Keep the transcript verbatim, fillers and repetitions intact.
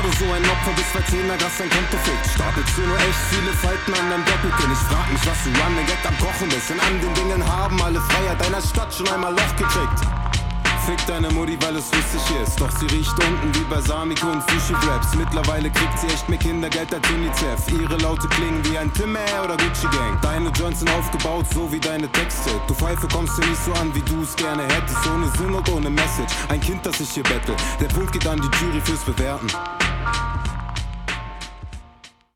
du so ein Opfer bist, weil zehner Gas dein Konto fickt. Stapelst du nur echt viele Falten an deinem Doppelkinn. Ich frag mich, was du Running Gag am Kochen bist. Denn an den Dingen haben alle Freiheit deiner Stadt schon einmal Loch gekriegt. Fick deine Mutti, weil es lustig ist. Doch sie riecht unten wie Balsamico und Sushi-Wraps. Mittlerweile kriegt sie echt mehr Kindergeld als UNICEF. Ihre Laute klingen wie ein Timmer oder Gucci-Gang. Deine Joints sind aufgebaut, so wie deine Texte. Du Pfeife kommst dir nicht so an, wie du es gerne hättest. Ohne Sinn und ohne Message, ein Kind, das ich hier bettel. Der Punkt geht an die Jury fürs Bewerten.